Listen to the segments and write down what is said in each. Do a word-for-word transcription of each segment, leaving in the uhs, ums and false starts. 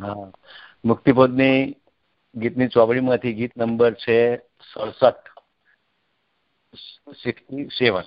હા, મુક્તિપોધની ગીતની ચોપડીમાંથી ગીત નંબર છે સડસઠ સિક્સટી સેવન.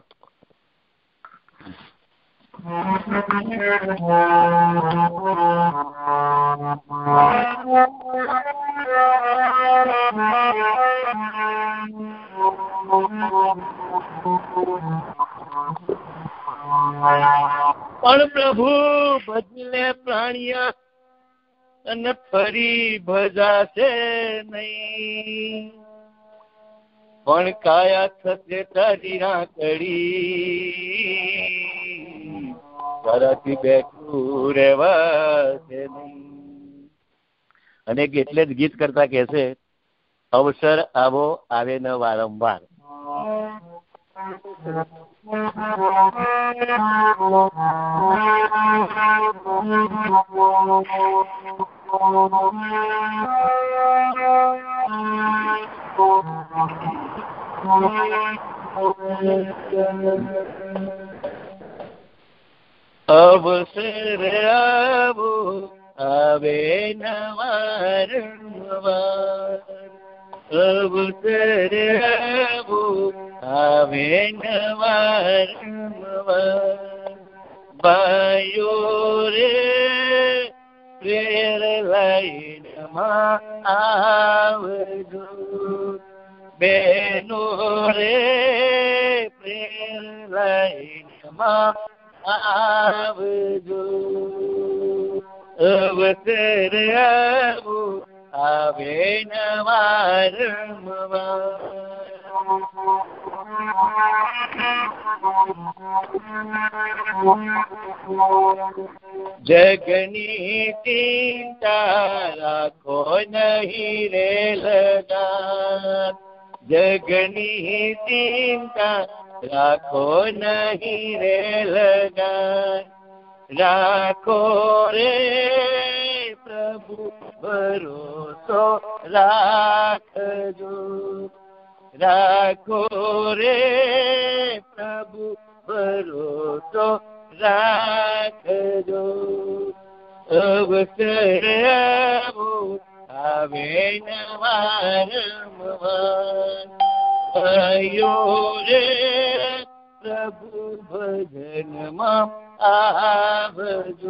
પણ પ્રભુ ભજલે પ્રાણિયા અને ફરી ભજાશે નહીં, પણ કાયા થશે તારી રાકડી, તારાથી બેઠું રહેવાશે નહીં. અને એટલે જ ગીત કરતા કે છે, અવસર આવો આવે ન વારંવાર. અવસર આવો આવે ન વારંવાર, અવસર આવો આવે ન વારંવાર. ભાઈઓ રે પ્રેર લાઈનમાં આવજો, બેનો રે પ્રેર લાઈનમાં આવજો. અવસર આવો આવે ન વારંવાર. જગની ચિંતા રાખો નહીં રે લગાર, જગની ચિંતા રાખો નહીં રે લગાર. રાખો રે પ્રભુ ભરોસો રાખજો, રાખો રે પ્રભુ ભરોસો રાખજો. અવસર આવો આવે ન વારંવાર. ભાઈઓ રે પ્રભુ ભજનમાં આવજો.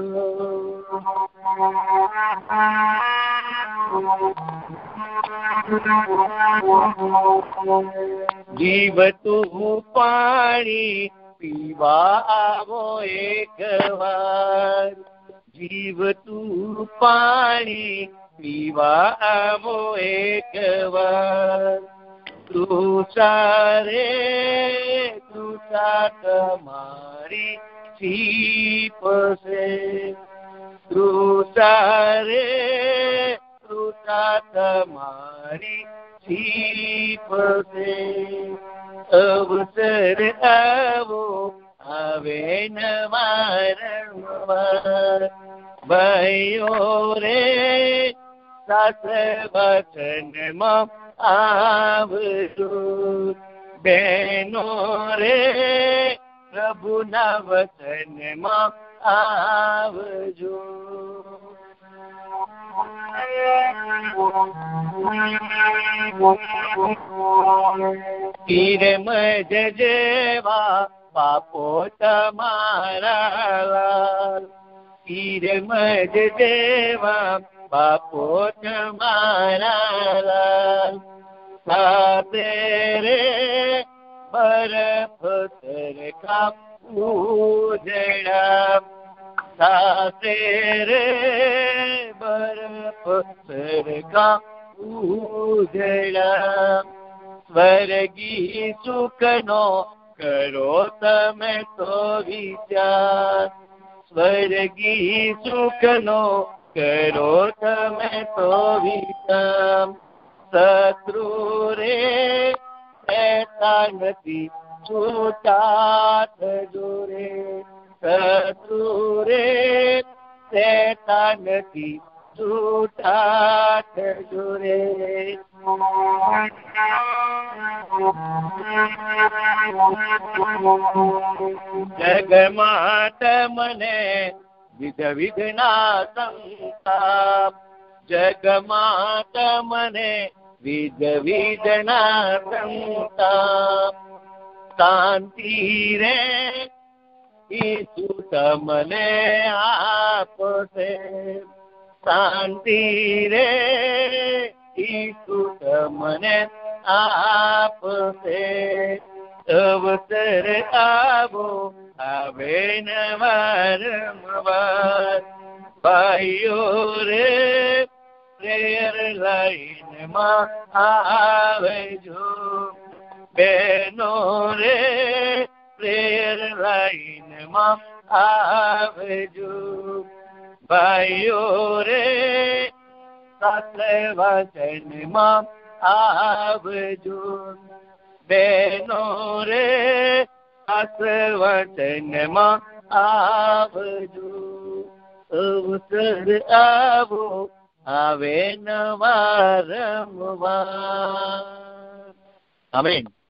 જીવતું પાણી પીવા આવો એક વાર, જીવતું પાણી પીવા આવો એક વાર. તુષારે તુષા તમારી છીપ છે, તુષારે તુષા તમારી છીપ છે. અવસર આવો આવે ન વારંવાર. ભાઈઓ રે સાસર વચનમાં આવજો, બેનો રે પ્રભુના વચનમાં આવજો. પીરમજ જેવા બાપો તમારા લાલ, પીરમજ જેવા બાપો તમારા લાલ. સાથે રે બરફ સરખા ઉજળા, સાથે રે બરફ સરખા ઉજળા. સ્વર્ગી સુખનો કરો તમે તો વિચાર, સ્વર્ગી સુખનો કરો તમે તો વિચાર. શત્રુ રે રહેતા નથી છૂટા થજો રે, શત્રુ રે રહેતા નથી છૂટા થજો રે. જગમાં તમને વિધ વિધના સંતાપ, જગમાં તમને વિધ વિધના સંતાપ, શાંતિ રે ઈસુ તમને આપશે, શાંતિ રે ઈસુ તમને આપશે. અવસર આવો આવે ન વારંવાર, ભાઈઓ રે પ્રેયર લાઈનમાં આવજો, બહેનો રે પ્રેયર લાઈનમાં આવજો, ભાઈઓ રે શાસ્ત્ર વાચનમાં આવજો, બહેનો રે શાસ્ત્ર વાચનમાં આવજો. અવસર આવો આવે ન વારંવાર. આમેન.